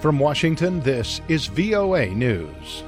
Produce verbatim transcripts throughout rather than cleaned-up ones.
From Washington, this is V O A News.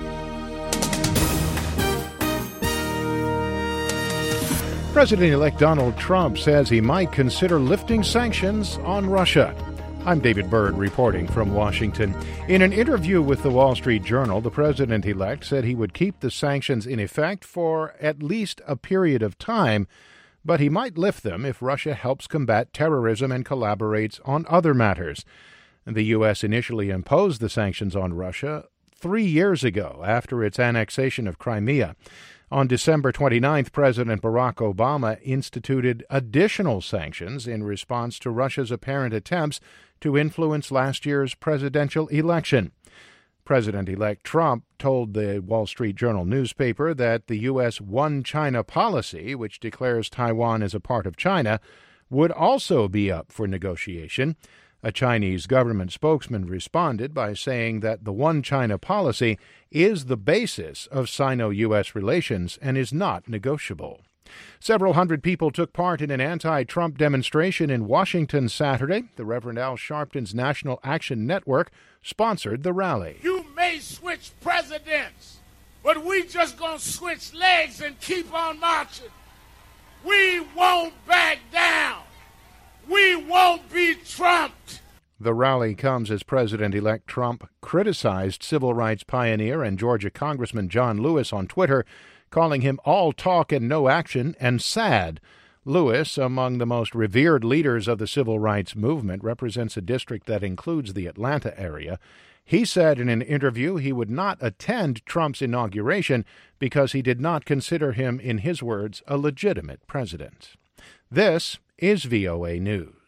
President-elect Donald Trump says he might consider lifting sanctions on Russia. I'm David Byrd reporting from Washington. In an interview with the Wall Street Journal, the president-elect said he would keep the sanctions in effect for at least a period of time, but he might lift them if Russia helps combat terrorism and collaborates on other matters. The U S initially imposed the sanctions on Russia three years ago after its annexation of Crimea. On December twenty-ninth, President Barack Obama instituted additional sanctions in response to Russia's apparent attempts to influence last year's presidential election. President-elect Trump told the Wall Street Journal newspaper that the U S One China policy, which declares Taiwan as a part of China, would also be up for negotiation. A Chinese government spokesman responded by saying that the One China policy is the basis of Sino-U S relations and is not negotiable. Several hundred people took part in an anti-Trump demonstration in Washington Saturday. The Reverend Al Sharpton's National Action Network sponsored the rally. You may switch presidents, but we just gonna switch legs and keep on marching. We won't back down. We won't be trumped. The rally comes as President-elect Trump criticized civil rights pioneer and Georgia Congressman John Lewis on Twitter, calling him all talk and no action and sad. Lewis, among the most revered leaders of the civil rights movement, represents a district that includes the Atlanta area. He said in an interview he would not attend Trump's inauguration because he did not consider him, in his words, a legitimate president. This is V O A News.